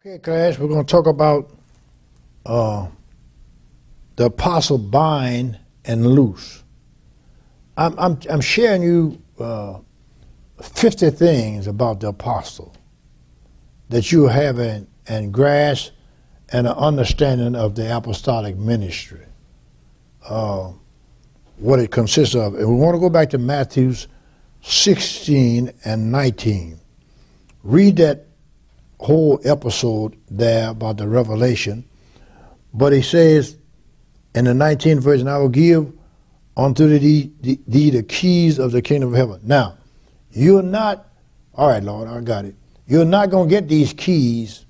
Okay, class, we're going to talk about the apostle bind and loose. I'm sharing you 50 things about the apostle that you have and grasp and an understanding of the apostolic ministry, what it consists of. And we want to go back to Matthew 16 and 19. Read that whole episode there about the revelation. But he says in the 19th verse, and I will give unto thee the keys of the kingdom of heaven. Now, you're not, all right, Lord, I got it. You're not going to get these keys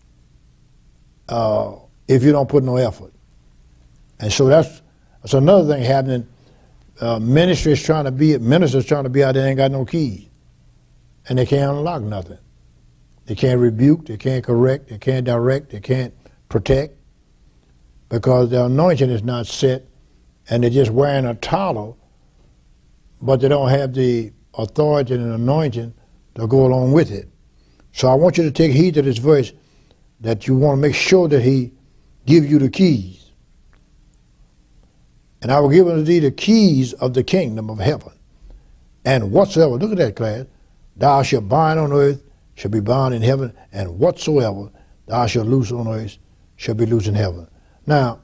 if you don't put no effort. And so that's another thing happening. Ministers trying to be out there, ain't got no keys. And they can't unlock nothing. They can't rebuke, they can't correct, they can't direct, they can't protect, because their anointing is not set, and they're just wearing a title, but they don't have the authority and anointing to go along with it. So I want you to take heed to this verse, that you want to make sure that he give you the keys. And I will give unto thee the keys of the kingdom of heaven. And whatsoever, look at that, class, thou shalt bind on earth shall be bound in heaven, and whatsoever thou shalt loose on earth shall be loose in heaven. Now,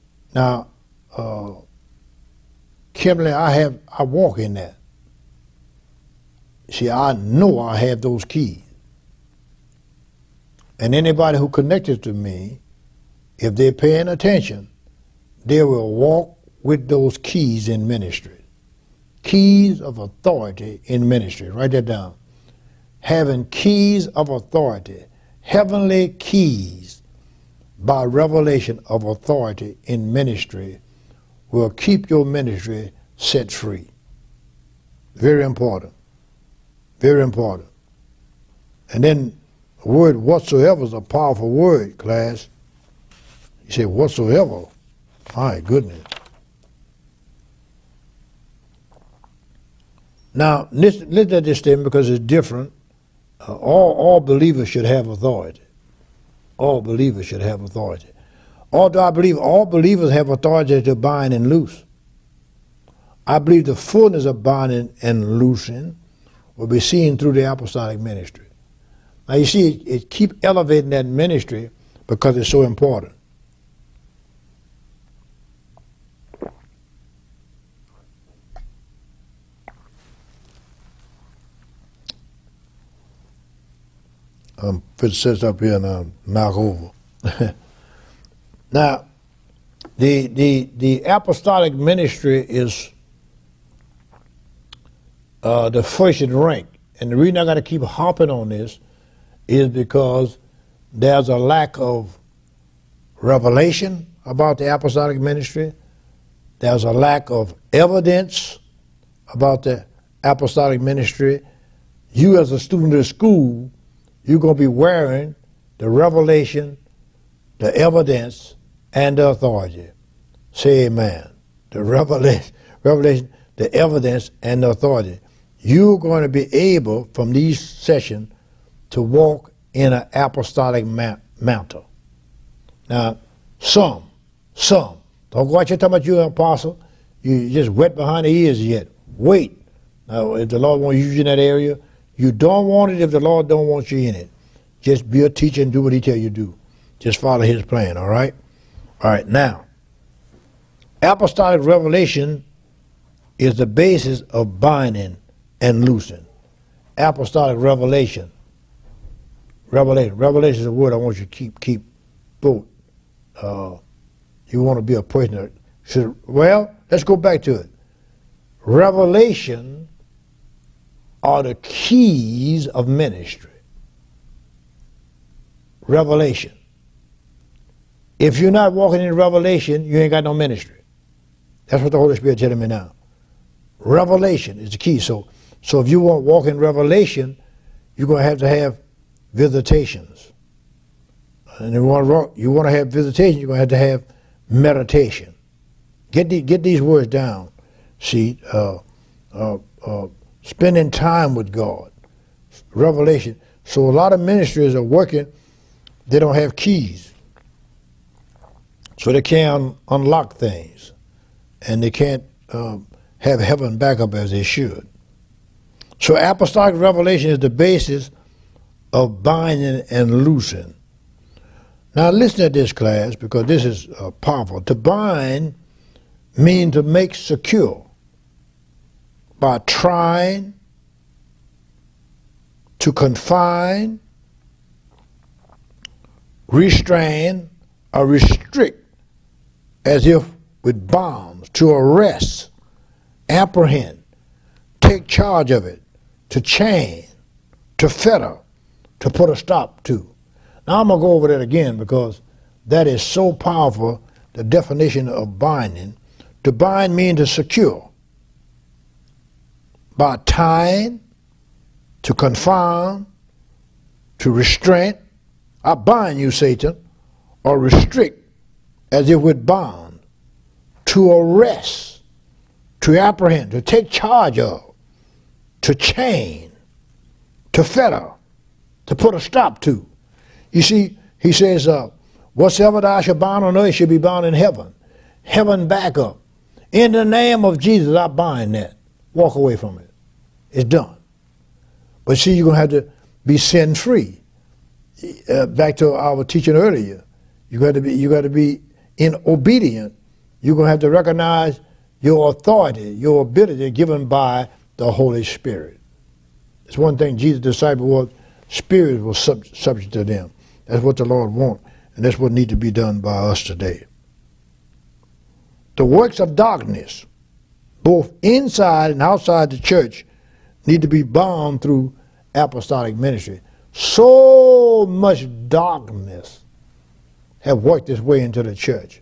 Kimberly, I walk in that. See, I know I have those keys. And anybody who connected to me, if they're paying attention, they will walk with those keys in ministry. Keys of authority in ministry. Write that down. Having keys of authority, heavenly keys by revelation of authority in ministry will keep your ministry set free. Very important. Very important. And then the word whatsoever is a powerful word, class. You say whatsoever. My goodness. Now, listen to this statement because it's different. All believers should have authority. All believers should have authority. Although I believe all believers have authority to bind and loose, I believe the fullness of binding and loosing will be seen through the apostolic ministry. Now you see, it keep elevating that ministry because it's so important. It sits up here and I'll knock over. Now, the apostolic ministry is the first in rank. And the reason I got to keep hopping on this is because there's a lack of revelation about the apostolic ministry. There's a lack of evidence about the apostolic ministry. You as a student of school, you're going to be wearing the revelation, the evidence, and the authority. Say amen. The revelation, the evidence, and the authority. You're going to be able, from these sessions, to walk in an apostolic mantle. Now, some. Don't go out here talking about you're an apostle. You're just wet behind the ears yet. Wait. Now, if the Lord wants you in that area, you don't want it if the Lord don't want you in it. Just be a teacher and do what he tell you to do. Just follow his plan, all right? All right, now, apostolic revelation is the basis of binding and loosing. Apostolic revelation. Revelation is a word I want you to keep both. You want to be a person that should, well, let's go back to it. Revelation are the keys of ministry. Revelation. If you're not walking in revelation, you ain't got no ministry. That's what the Holy Spirit is telling me now. Revelation is the key. So if you want to walk in revelation, you're going to have visitations. And you want to have visitation, you're going to have meditation. Get these words down. See, spending time with God. Revelation. So a lot of ministries are working They don't have keys. So they can't unlock things. And they can't have heaven back up as they should. So apostolic revelation is the basis of binding and loosing. Now listen to this, class, because this is powerful. To bind means to make secure by trying to confine, restrain, or restrict, as if with bonds, to arrest, apprehend, take charge of it, to chain, to fetter, to put a stop to. Now I'm going to go over that again because that is so powerful, the definition of binding. To bind means to secure by tying, to confine, to restrain. I bind you, Satan, or restrict as if with bond, to arrest, to apprehend, to take charge of, to chain, to fetter, to put a stop to. You see, he says, whatsoever thou shalt bind on earth shall be bound in heaven. Heaven back up. In the name of Jesus, I bind that. Walk away from it. It's done. But see, you're going to have to be sin free. Back to our teaching earlier, you got to be in obedient. You're going to have to recognize your authority, your ability given by the Holy Spirit. It's one thing Jesus' disciples was, Spirit was subject to them. That's what the Lord wants, and that's what needs to be done by us today. The works of darkness, both inside and outside the church, need to be bound through apostolic ministry. So much darkness have worked its way into the church.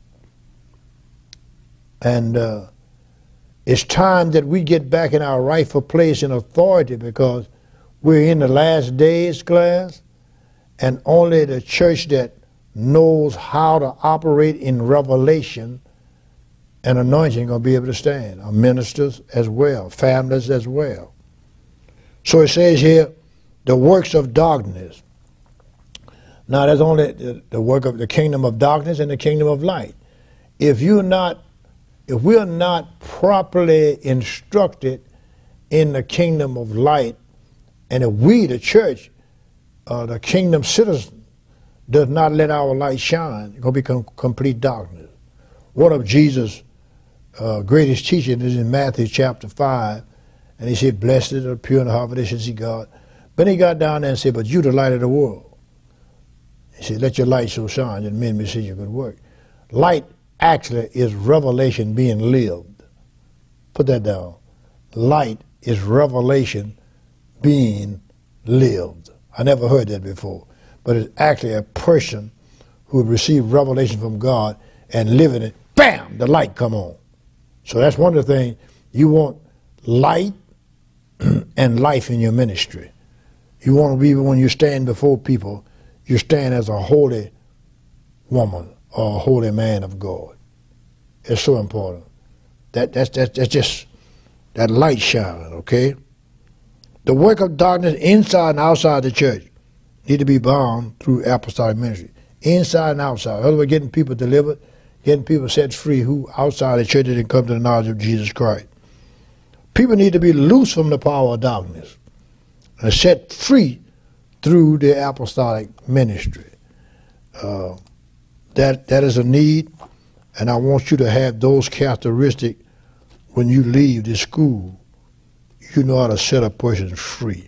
And it's time that we get back in our rightful place in authority, because we're in the last days, class, and only the church that knows how to operate in revelation and anointing going to be able to stand. Our ministers as well, families as well. So it says here, the works of darkness. Now that's only the work of the kingdom of darkness and the kingdom of light. If we're not properly instructed in the kingdom of light, and if we, the church, the kingdom citizen, does not let our light shine, it's going to be complete darkness. One of Jesus' greatest teaching is in Matthew chapter 5, and he said, blessed are the pure in heart, for they shall see God. But he got down there and said, but you the light of the world. He said, let your light so shine that men may see your good work. Light actually is revelation being lived. Put that down. Light is revelation being lived. I never heard that before. But it's actually a person who would receive revelation from God and live in it. Bam! The light come on. So that's one of the things. You want light and life in your ministry. You want to be, when you stand before people, you stand as a holy woman or a holy man of God. It's so important. That's just that light shining, okay? The work of darkness inside and outside the church need to be bound through apostolic ministry. Inside and outside. In other words, getting people delivered, getting people set free who outside the church didn't come to the knowledge of Jesus Christ. People need to be loose from the power of darkness and set free through the apostolic ministry. That is a need, and I want you to have those characteristics when you leave this school. You know how to set a person free.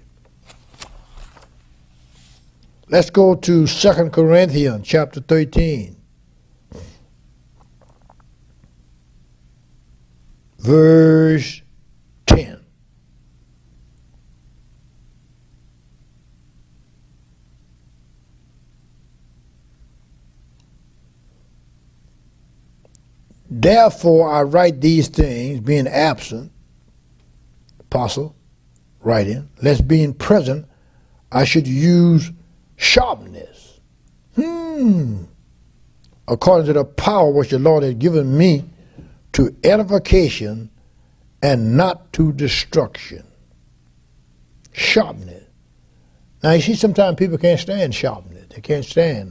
Let's go to 2 Corinthians chapter 13. Verse 10. Therefore I write these things, being absent, apostle, writing, lest being present I should use sharpness, according to the power which the Lord has given me to edification and not to destruction. Sharpness. Now you see, sometimes people can't stand sharpness. They can't stand.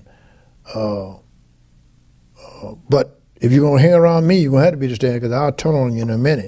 But if you're going to hang around me, you're going to have to be the stand because I'll turn on you in a minute.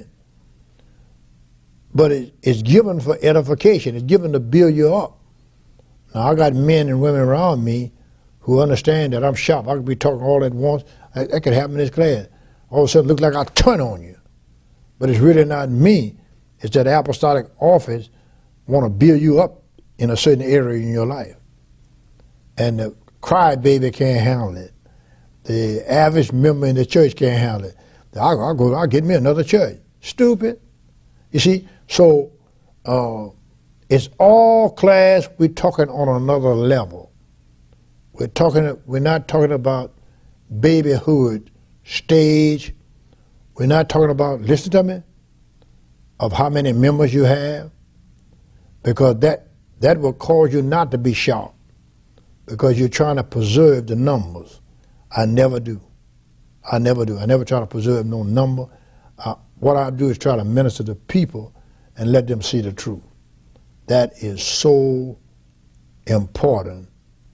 But it's given for edification. It's given to build you up. Now, I got men and women around me who understand that I'm sharp. I could be talking all at once. That could happen in this class. All of a sudden, it looks like I turn on you. But it's really not me. It's that apostolic office want to build you up in a certain area in your life. And the crybaby can't handle it. The average member in the church can't handle it. I'll get me another church. Stupid. You see, so it's all class. We're talking on another level. We're not talking about babyhood stage. We're not talking about, listen to me, of how many members you have, because that will cause you not to be sharp, because you're trying to preserve the numbers. I never do. I never try to preserve no number. What I do is try to minister to people and let them see the truth. That is so important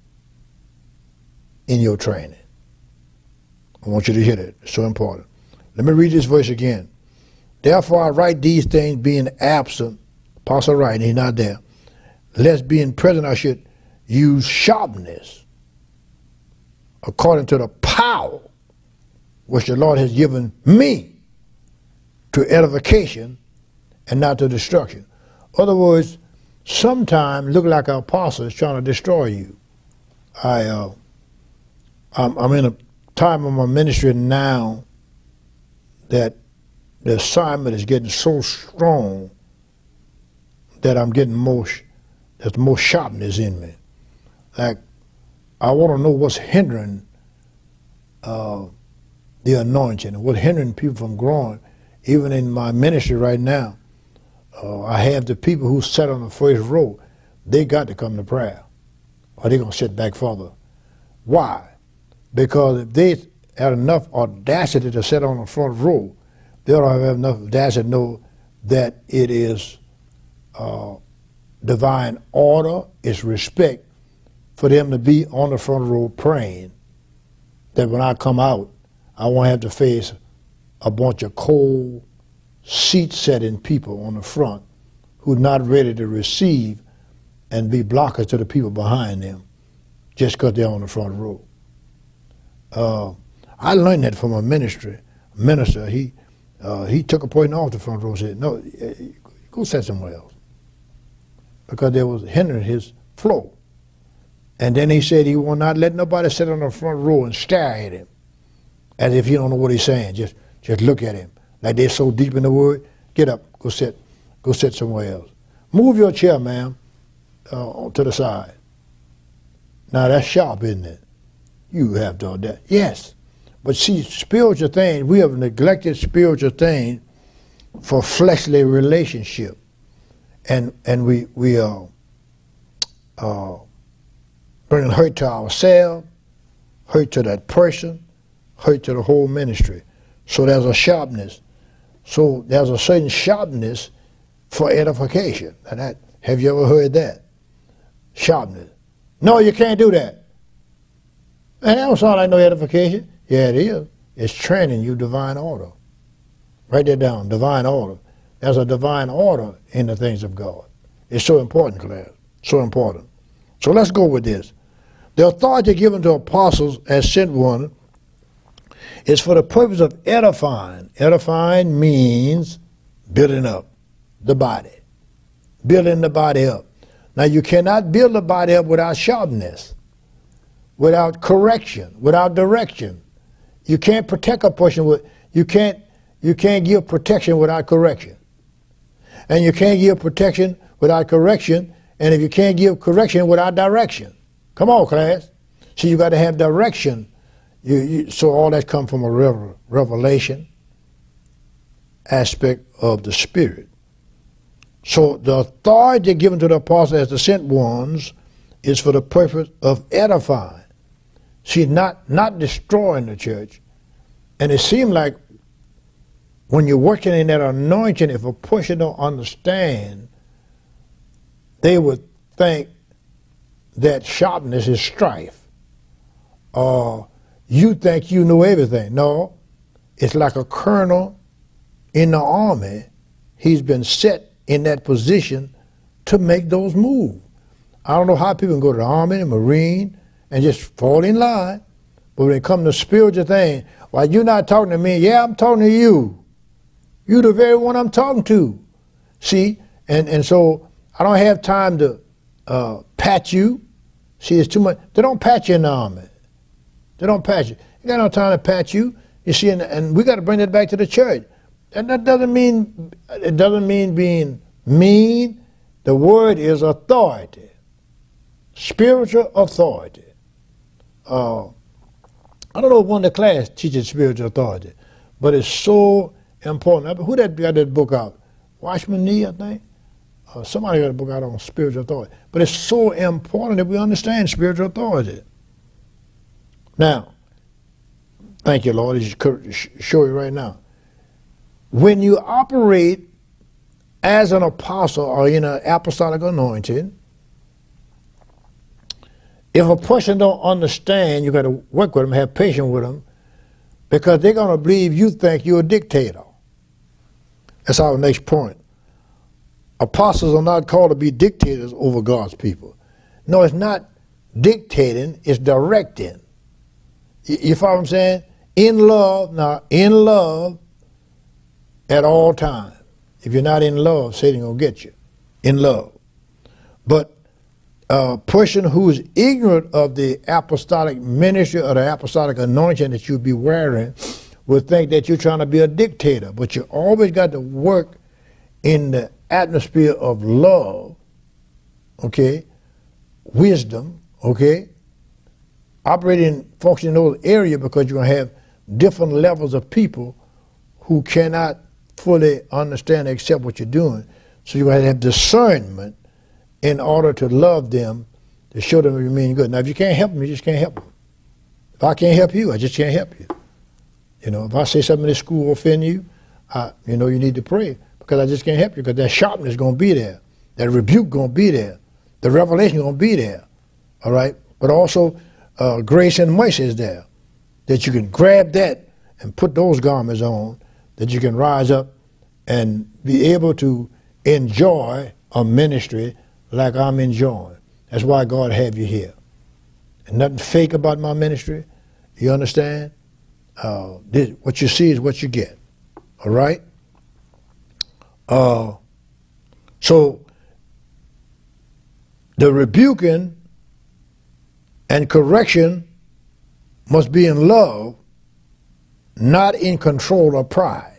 in your training. I want you to hear that. It's so important. Let me read this verse again. Therefore I write these things being absent, Apostle writing, he's not there, lest being present I should use sharpness according to the power which the Lord has given me to edification and not to destruction. In other words, sometimes look like an apostle is trying to destroy you. I'm in a time of my ministry now that the assignment is getting so strong that I'm getting there's more sharpness in me. Like, I want to know what's hindering the anointing and what's hindering people from growing. Even in my ministry right now, I have the people who sat on the first row. They got to come to prayer, or they're going to sit back further. Why? Because if they had enough audacity to sit on the front row, they don't have enough audacity to know that it is divine order, it's respect for them to be on the front row praying, that when I come out, I won't have to face a bunch of cold, seat-setting people on the front who are not ready to receive and be blockers to the people behind them just because they're on the front row. I learned that from a minister. He took a person off the front row and said, no, go sit somewhere else, because they was hindering his flow. And then he said he will not let nobody sit on the front row and stare at him as if he don't know what he's saying. Just look at him. Like they're so deep in the word. Get up, go sit somewhere else. Move your chair, ma'am, to the side. Now that's sharp, isn't it? You have done that. Yes. But see, spiritual things, we have neglected spiritual things for fleshly relationship. And we are bringing hurt to ourselves, hurt to that person, hurt to the whole ministry. So there's a sharpness. So there's a certain sharpness for edification. And have you ever heard that? Sharpness. No, you can't do that. And that don't sound like no edification. Yeah, it is. It's training you divine order. Write that down, divine order. There's a divine order in the things of God. It's so important, class. So important. So let's go with this. The authority given to apostles as sent one is for the purpose of edifying. Edifying means building up the body. Building the body up. Now you cannot build the body up without sharpness, without correction, without direction. You can't protect a person with, you can't give protection without correction. And you can't give protection without correction, and if you can't give correction without direction. Come on, class. See, you got to have direction. So all that comes from a revelation aspect of the Spirit. So the authority given to the apostles as the sent ones is for the purpose of edifying. See, not destroying the church. And it seemed like when you're working in that anointing, if a person don't understand, they would think that sharpness is strife. You think you know everything. No, it's like a colonel in the army. He's been set in that position to make those moves. I don't know how people can go to the Army, the Marine, and just fall in line. But when it comes to spiritual things, why you're not talking to me? Yeah, I'm talking to you. You're the very one I'm talking to. See, and so I don't have time to pat you. See, it's too much. They don't pat you in the Army. They don't pat you. You got no time to pat you. You see, and we got to bring that back to the church. And that doesn't mean being mean. The word is authority, spiritual authority. I don't know if one of the class teaches spiritual authority, but it's so important. Who that got that book out? Watchman Nee, I think. Somebody got a book out on spiritual authority. But it's so important that we understand spiritual authority. Now, thank you, Lord. He show you right now. When you operate as an apostle or in an apostolic anointing, if a person don't understand, you got to work with them, have patience with them, because they're going to believe you think you're a dictator. That's our next point. Apostles are not called to be dictators over God's people. No, it's not dictating, it's directing. You follow what I'm saying? In love at all times. If you're not in love, Satan will get you. In love. But a person who is ignorant of the apostolic ministry or the apostolic anointing that you'll be wearing will think that you're trying to be a dictator. But you always got to work in the atmosphere of love, okay, wisdom, okay, operating, function in those areas, because you're going to have different levels of people who cannot fully understand and accept what you're doing. So you're going to have discernment in order to love them, to show them you mean good. Now, if you can't help them, you just can't help them. If I can't help you, I just can't help you. You know, if I say something in this school will offend you, you need to pray, because I just can't help you, because that sharpness is going to be there. That rebuke going to be there. The revelation going to be there. All right? But also, grace and mercy is there, that you can grab that and put those garments on, that you can rise up and be able to enjoy a ministry like I'm enjoying. That's why God have you here. And nothing fake about my ministry. You understand? What you see is what you get. All right? So the rebuking and correction must be in love, not in control or pride.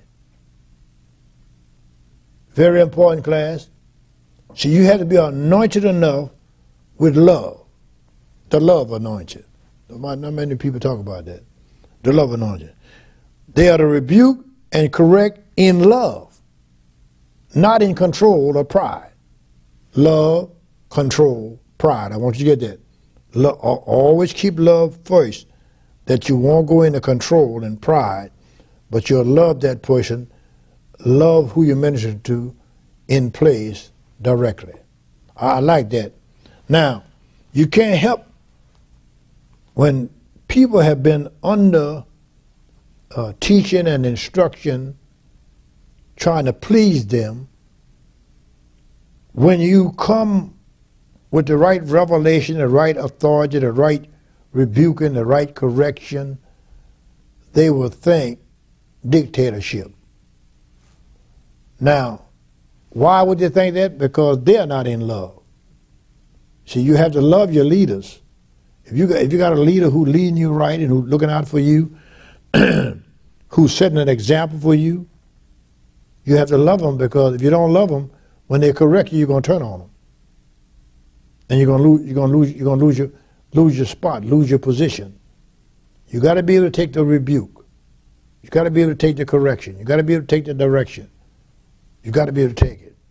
Very important, class. See, you have to be anointed enough with love. The love anointing. Not many people talk about that. The love anointing. They are to rebuke and correct in love, not in control or pride. Love, control, pride. I want you to get that. Always keep love first, that you won't go into control and pride, but you'll love that person, love who you minister to in place directly. I like that. Now, you can't help when people have been under teaching and instruction, trying to please them. When you come with the right revelation, the right authority, the right rebuking, the right correction, they will think dictatorship. Now, why would they think that? Because they're not in love. See, you have to love your leaders. If you got a leader who's leading you right and who's looking out for you, who's setting an example for you, you have to love them, because if you don't love them, when they correct you, you're going to turn on them, and you're going to lose your spot, lose your position. You got to be able to take the rebuke. You got to be able to take the correction. You got to be able to take the direction. You got to be able to take it.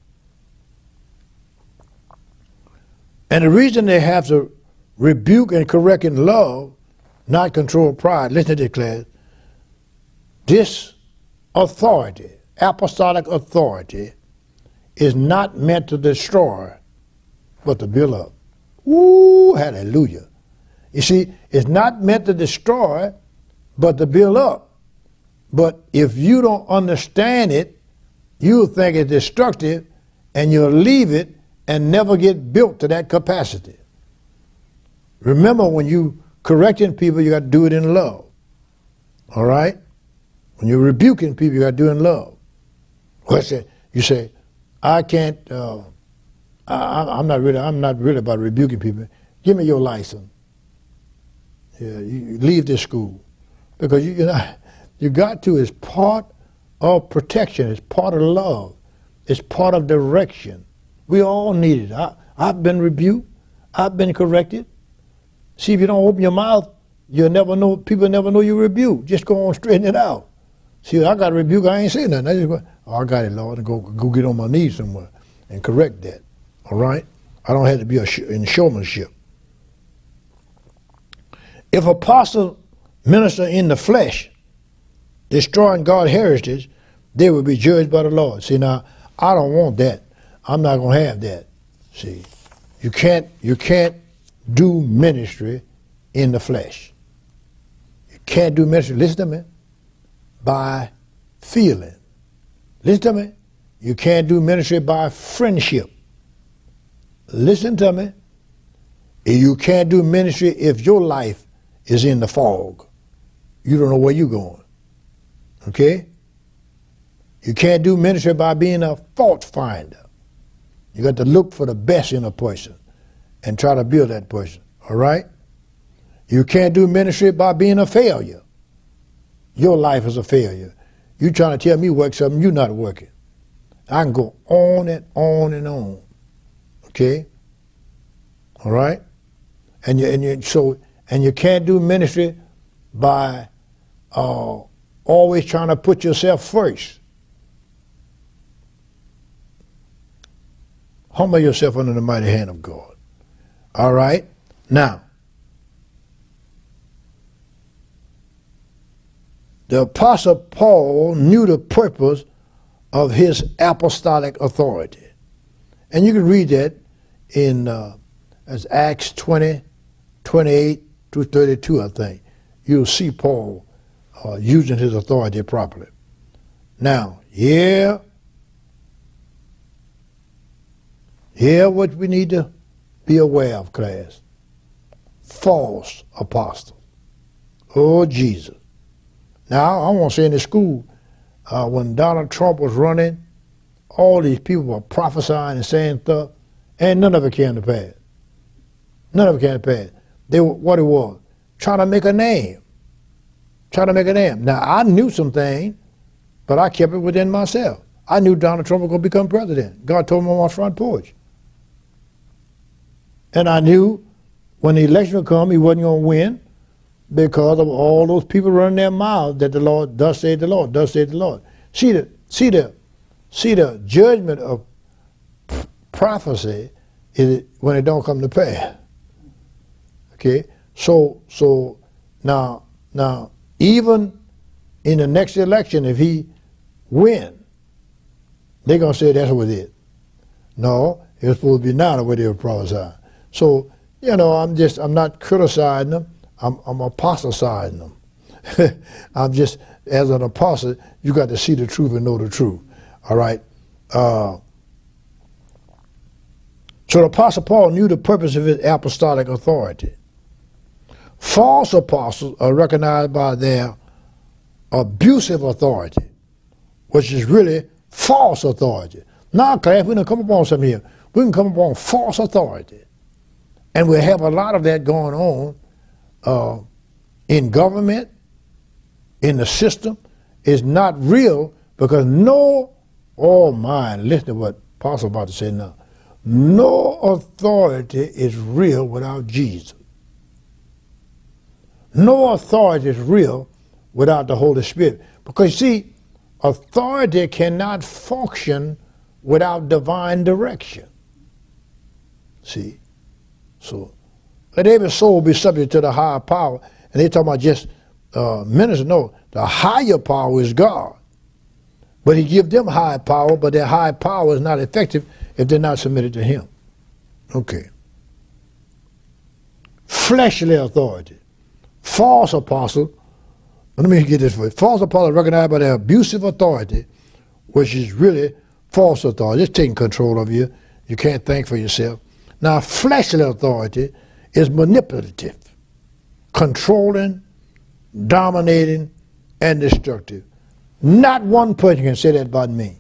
And the reason they have to rebuke and correct in love, not control pride, listen to this, class. This authority, apostolic authority, is not meant to destroy, but to build up. Ooh, hallelujah. You see, it's not meant to destroy, but to build up. But if you don't understand it, you'll think it's destructive, and you'll leave it and never get built to that capacity. Remember, when you correcting people, you got to do it in love. All right? When you're rebuking people, you got to do it in love. You say, I can't. I'm not really about rebuking people. Give me your license. Yeah, you leave this school, because you got to. It's part of protection. It's part of love. It's part of direction. We all need it. I've been rebuked. I've been corrected. See, if you don't open your mouth, you'll never know. People never know you rebuked. Just go on, straighten it out. See, I got rebuked. I ain't saying nothing. I just go, oh, I got it, Lord, and go get on my knees somewhere and correct that. All right? I don't have to be in showmanship. If apostle minister in the flesh, destroying God's heritage, they will be judged by the Lord. See, now, I don't want that. I'm not going to have that. See, you can't do ministry in the flesh. You can't do ministry, listen to me, by feeling. Listen to me. You can't do ministry by friendship. Listen to me. You can't do ministry if your life is in the fog. You don't know where you're going. Okay? You can't do ministry by being a fault finder. You got to look for the best in a person and try to build that person. All right? You can't do ministry by being a failure. Your life is a failure. You trying to tell me work something you're not working. I can go on and on and on. Okay? All right? And you can't do ministry by always trying to put yourself first. Humble yourself under the mighty hand of God. All right? Now, the Apostle Paul knew the purpose of his apostolic authority. And you can read that in as Acts 20, 28 through 32, I think. You'll see Paul using his authority properly. Now, here what we need to be aware of, class. False apostles. Oh, Jesus. Now, I want to say in the school, when Donald Trump was running, all these people were prophesying and saying stuff, and none of it came to pass. None of it came to pass. They were, what it was, trying to make a name. Trying to make a name. Now, I knew some things, but I kept it within myself. I knew Donald Trump was going to become president. God told me on my front porch. And I knew when the election would come, he wasn't going to win because of all those people running their mouths that the Lord, thus saith the Lord, thus saith the Lord. See the judgment of prophecy is when it don't come to pass. Okay? So now, even in the next election, if he win, they're going to say that's what it is. No, it was supposed to be now the way they were prophesying. So, I'm not criticizing them. I'm apostatizing them. I'm just, as an apostle, you got to see the truth and know the truth. All right? So the Apostle Paul knew the purpose of his apostolic authority. False apostles are recognized by their abusive authority, which is really false authority. Now, class, we don't come upon something here. We can come upon false authority. And we have a lot of that going on in government, in the system. It's not real because listen to what Apostle about to say now. No authority is real without Jesus. No authority is real without the Holy Spirit. Because, see, authority cannot function without divine direction. See? So, let every soul be subject to the higher power. And they talking about just ministers. No, the higher power is God. But he gives them high power, but their high power is not effective if they're not submitted to him. Okay. fleshly authority. False apostle, let me get this for you. False apostle recognized by their abusive authority, which is really false authority. It's taking control of you. You can't think for yourself. Now, fleshly authority is manipulative, controlling, dominating, and destructive. Not one person can say that about me.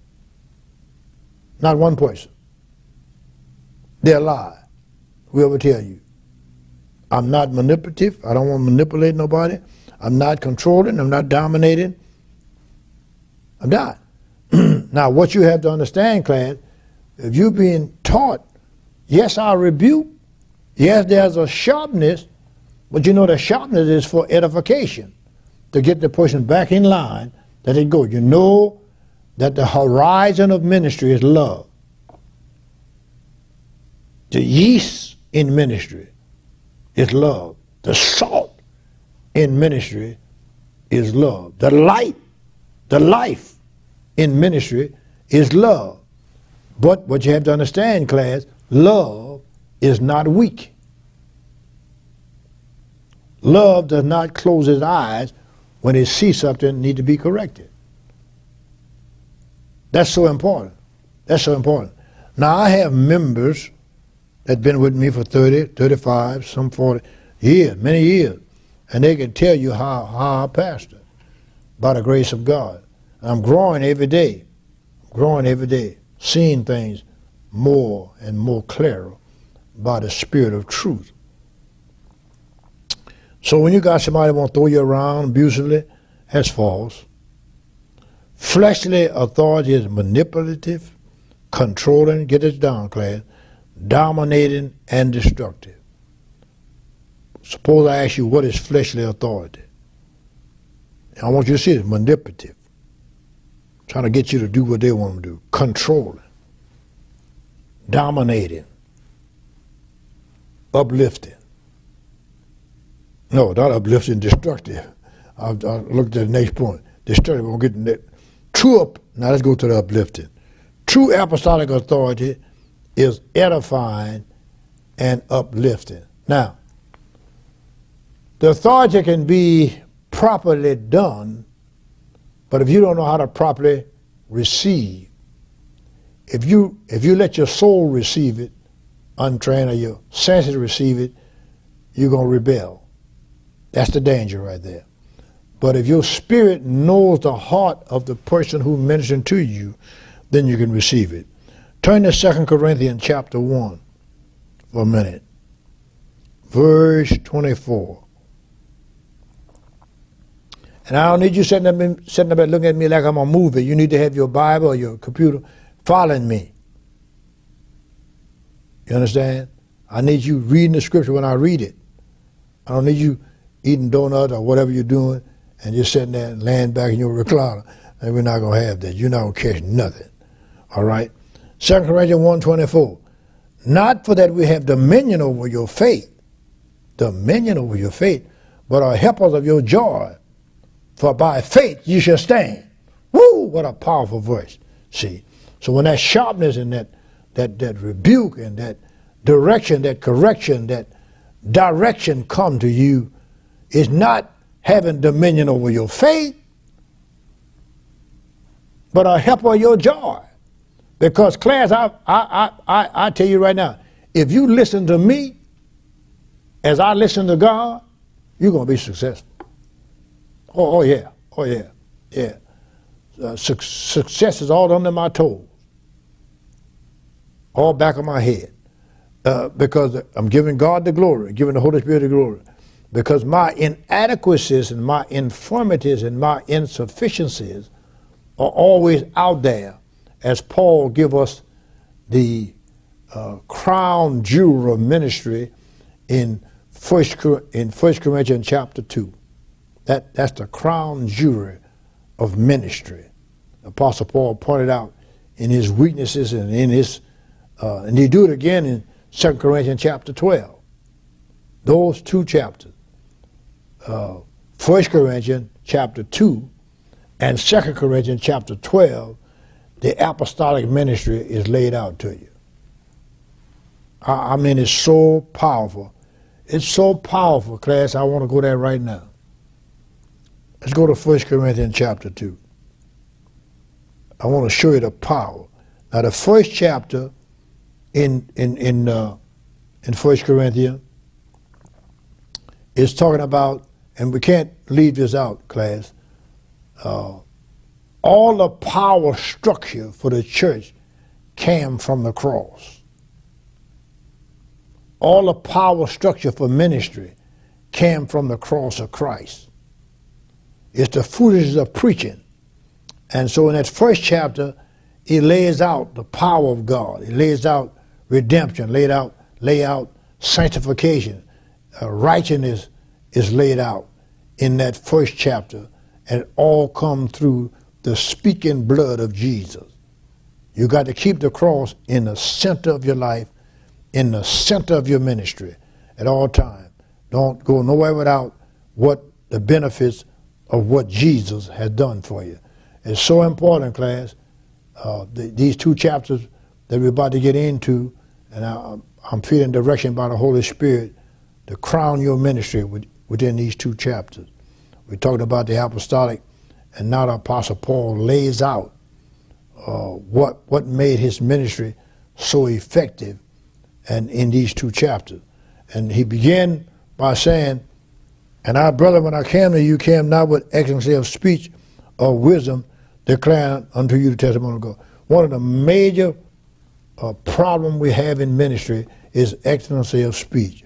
Not one person. They're lie. Whoever tell you. I'm not manipulative. I don't want to manipulate nobody. I'm not controlling. I'm not dominating. I'm not. Now, what you have to understand, class, if you're being taught, yes, I rebuke. Yes, there's a sharpness, but you know the sharpness is for edification, to get the person back in line, that it goes. You know that the horizon of ministry is love. The yeast in ministry is love. The salt in ministry is love. The light, the life in ministry is love. But what you have to understand, class, love is not weak. Love does not close its eyes when it sees something need to be corrected. That's so important. That's so important. Now, I have members that have been with me for 30, 35, some 40 years, many years, and they can tell you how I pastor by the grace of God. I'm growing every day, seeing things more and more clearer by the Spirit of truth. So when you got somebody who want to throw you around abusively, that's false. Fleshly authority is manipulative, controlling, get this down, class, dominating, and destructive. Suppose I ask you, what is fleshly authority? And I want you to see it, manipulative, trying to get you to do what they want to do, controlling, dominating, uplifting. No, not uplifting, destructive. I'll look at the next point. Destructive, we'll get that. Now let's go to the uplifting. True apostolic authority is edifying and uplifting. Now, the authority can be properly done, but if you don't know how to properly receive, if you let your soul receive it, untrained, or your senses receive it, you're going to rebel. That's the danger right there. But if your spirit knows the heart of the person who ministered to you, then you can receive it. Turn to 2 Corinthians chapter 1 for a minute. Verse 24. And I don't need you sitting up and looking at me like I'm a movie. You need to have your Bible or your computer following me. You understand? I need you reading the scripture when I read it. I don't need you eating donuts or whatever you're doing and just sitting there and laying back in your recliner. And we're not going to have that. You're not going to catch nothing. All right? 2 Corinthians 1:24. Not for that we have dominion over your faith, but are helpers of your joy. For by faith you shall stand. Woo! What a powerful verse. See? So when that sharpness and that rebuke and that direction, that correction, that direction come to you, is not having dominion over your faith, but a helper of your joy. Because, class, I tell you right now, if you listen to me as I listen to God, you're going to be successful. Oh yeah. Success is all under my toes, all back of my head, because I'm giving God the glory, giving the Holy Spirit the glory. Because my inadequacies and my infirmities and my insufficiencies are always out there, as Paul give us the crown jewel of ministry in 1 Corinthians chapter 2. That's the crown jewel of ministry. Apostle Paul pointed out in his weaknesses and in his, and he do it again in 2 Corinthians chapter 12. Those two chapters. 1 Corinthians chapter 2 and 2 Corinthians chapter 12, the apostolic ministry is laid out to you. I mean, it's so powerful. It's so powerful, class. I want to go there right now. Let's go to 1 Corinthians chapter 2. I want to show you the power. Now, the first chapter in 1 Corinthians is talking about, and we can't leave this out, class, all the power structure for the church came from the cross. All the power structure for ministry came from the cross of Christ. It's the foolishness of preaching. And so in that first chapter, he lays out the power of God. He lays out redemption, lay out sanctification. Righteousness is laid out in that first chapter, and it all comes through the speaking blood of Jesus. You got to keep the cross in the center of your life, in the center of your ministry at all times. Don't go nowhere without what the benefits of what Jesus has done for you. It's so important, class. These two chapters that we're about to get into, and I'm feeling direction by the Holy Spirit to crown your ministry within these two chapters. We're talking about the apostolic, and now the Apostle Paul lays out what made his ministry so effective, and in these two chapters. And he began by saying, "And our brother, when I came to you, came not with excellency of speech or wisdom, declaring unto you the testimony of God." One of the major problem we have in ministry is excellency of speech.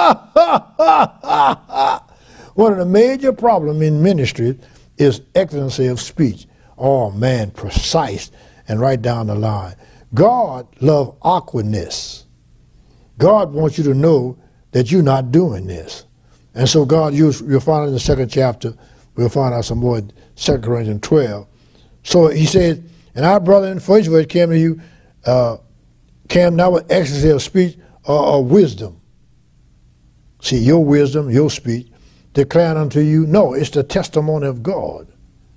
One of the major problems in ministry is excellency of speech. Oh man, precise and right down the line. God loves awkwardness. God wants you to know that you're not doing this. And so God, you'll find in the second chapter, we'll find out some more in 2 Corinthians 12. So he says, "And our brother in the first verse came to you, came not with excellency of speech or wisdom." See, your wisdom, your speech, declaring unto you, no, it's the testimony of God.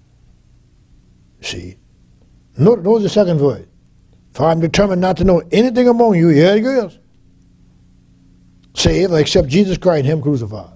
See, notice the second verse. "For I am determined not to know anything among you," here it goes, "save except Jesus Christ and him crucified."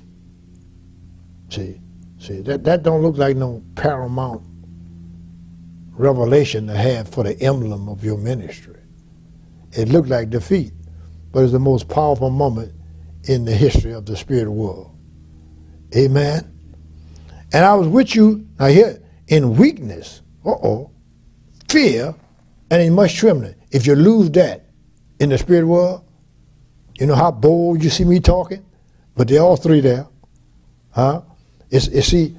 See, that don't look like no paramount revelation to have for the emblem of your ministry. It looked like defeat, but it's the most powerful moment in the history of the spirit world. Amen. "And I was with you," now here, "in weakness," fear, and in much trembling. If you lose that in the spirit world, you know how bold you see me talking? But they're all three there. Huh? It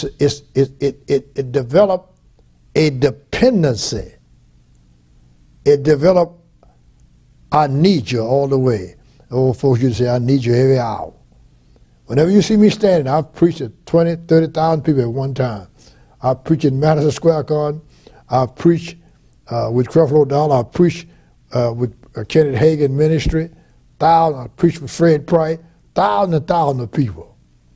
developed a dependency. It developed, "I need you all the way." Old folks used to say, "I need you every hour." Whenever you see me standing, I've preached to 20, 30,000 people at one time. I've preached in Madison Square Garden. I've preached with Creflo Dollar. I've preached with Kenneth Hagin Ministry. I've preached with Fred Price. Thousands and thousands of people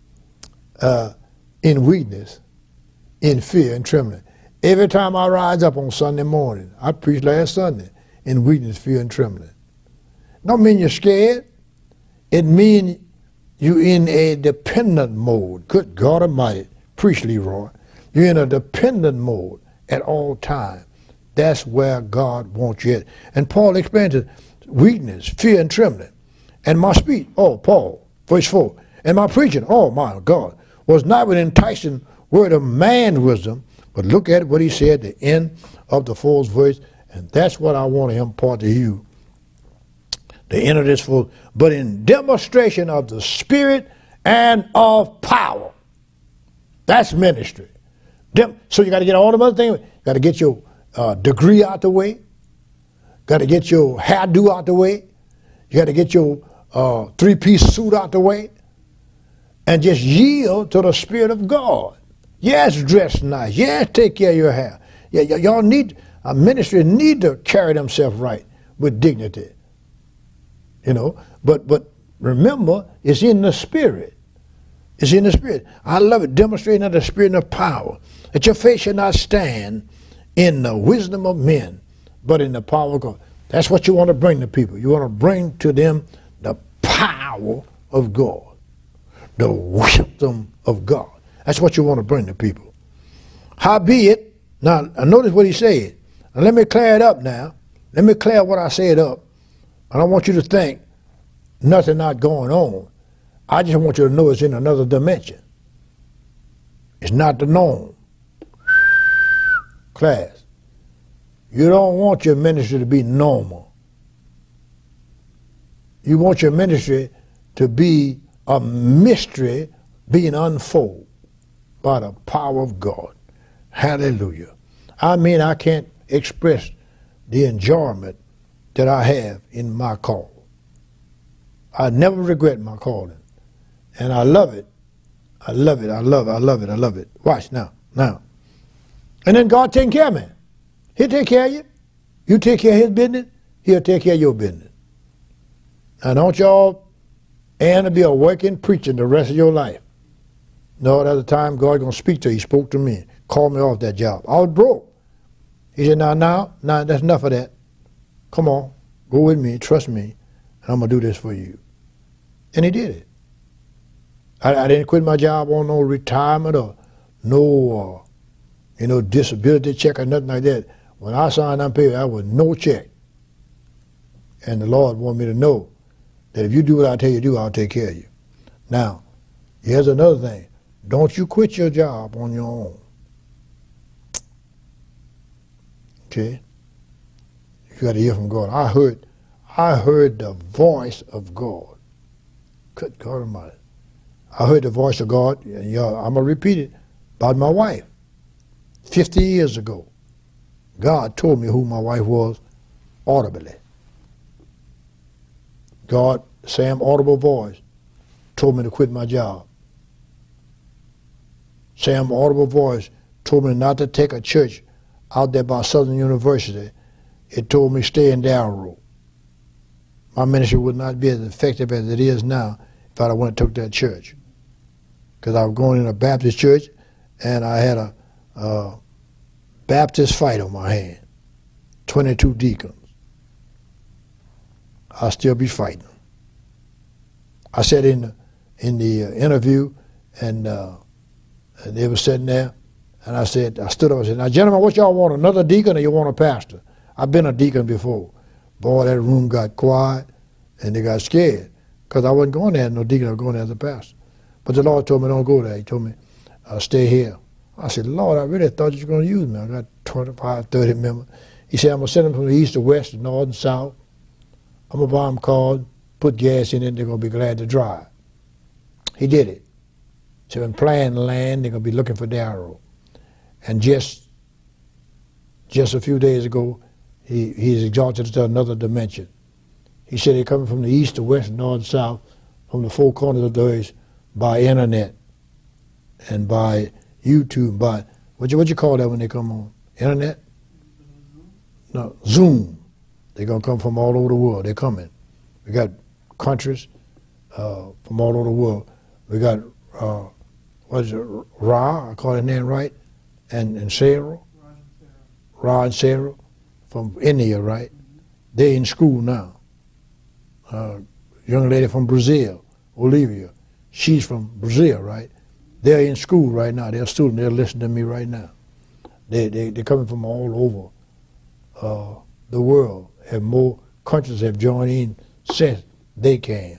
in weakness, in fear and trembling. Every time I rise up on Sunday morning, I preached last Sunday, in weakness, fear, and trembling. Don't mean you're scared. It means you're in a dependent mode. Good God Almighty, preach, Leroy. You're in a dependent mode at all times. That's where God wants you at. And Paul explains it, weakness, fear, and trembling. "And my speech," Paul, verse 4, "and my preaching," my God, "was not with enticing word of man's wisdom," but look at what he said at the end of the fourth verse, and that's what I want to impart to you. The end of this full, "but in demonstration of the Spirit and of power." That's ministry. So you got to get all them other things. You got to get your degree out the way. Got to get your hairdo out the way. You got to get your three-piece suit out the way. And just yield to the Spirit of God. Yes, dress nice. Yes, take care of your hair. Yeah, y'all need, ministry need to carry themselves right with dignity. You know, but remember, it's in the Spirit. It's in the Spirit. I love it, demonstrating of the Spirit and the power. That your faith shall not stand in the wisdom of men, but in the power of God. That's what you want to bring to people. You want to bring to them the power of God. The wisdom of God. That's what you want to bring to people. Howbeit, now notice what he said. Now let me clear it up now. Let me clear what I said up. I don't want you to think nothing not going on. I just want you to know it's in another dimension. It's not the norm. Class, you don't want your ministry to be normal. You want your ministry to be a mystery being unfolded by the power of God. Hallelujah. I mean, I can't express the enjoyment that I have in my call. I never regret my calling. And I love it. I love it. I love it. I love it. I love it. Watch now. Now. And then God taking care of me. He'll take care of you. You take care of his business, he'll take care of your business. Now don't y'all and to be a working preacher the rest of your life. No, at the time God going to speak to you. He spoke to me. Called me off that job. I was broke. He said, now, that's enough of that. Come on, go with me, trust me, and I'm going to do this for you. And he did it. I didn't quit my job on no retirement or no, disability check or nothing like that. When I signed on paper, I was no check. And the Lord wanted me to know that if you do what I tell you to do, I'll take care of you. Now, here's another thing. Don't you quit your job on your own. Okay? You got to hear from God. I heard the voice of God. Good God Almighty. I heard the voice of God, and I'm going to repeat it, about my wife. 50 years ago, God told me who my wife was audibly. God, same audible voice, told me to quit my job. Same audible voice told me not to take a church out there by Southern University. It told me stay in Darrow. My ministry would not be as effective as it is now if I went and took that church. Because I was going in a Baptist church, and I had a Baptist fight on my hand. 22 deacons. I'll still be fighting. I said in the interview, and they were sitting there, and I stood up and said, now, gentlemen, what y'all want, another deacon or you want a pastor? I've been a deacon before. Boy, that room got quiet, and they got scared, because I wasn't going there as no deacon, I was going there as a pastor. But the Lord told me, don't go there. He told me, stay here. I said, Lord, I really thought you were going to use me. I got 25, 30 members. He said, I'm going to send them from the east to west, to north and south. I'm going to buy them cars, put gas in it, they're going to be glad to drive. He did it. So when planned land, they're going to be looking for Darrow. And just a few days ago, he's exalted to another dimension. He said they're coming from the east to west, north and south, from the four corners of the earth, by internet and by YouTube, by, what you call that when they come on? Internet? No, Zoom. They're going to come from all over the world. They're coming. We got countries from all over the world. We got, what is it, Ra, I call his name right, and Sarah. Ra and Sarah from India, right? They're in school now. Young lady from Brazil, Olivia, she's from Brazil, right? They're in school right now. They're students. They're listening to me right now. They're coming from all over the world. Have more countries have joined in since they came.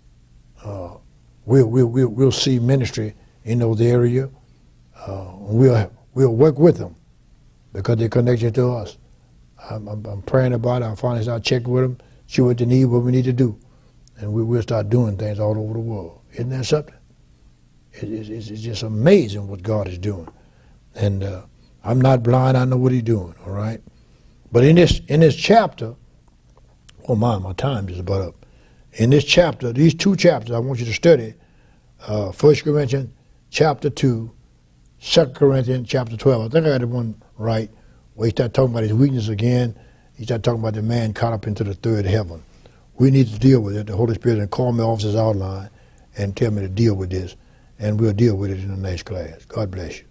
We'll see ministry in those areas. We'll work with them because they're connected to us. I'm praying about it. I'll finally start checking with them, see what they need, what we need to do, and we'll start doing things all over the world. Isn't that something? It's just amazing what God is doing. And I'm not blind, I know what he's doing, all right? But in this chapter, oh my time is about up. In this chapter, these two chapters, I want you to study 1 Corinthians chapter 2, 2 Corinthians chapter 12. I think I got the one right, where he started talking about his weakness again. He started talking about the man caught up into the third heaven. We need to deal with it. The Holy Spirit and call me off his outline and tell me to deal with this. And we'll deal with it in the next class. God bless you.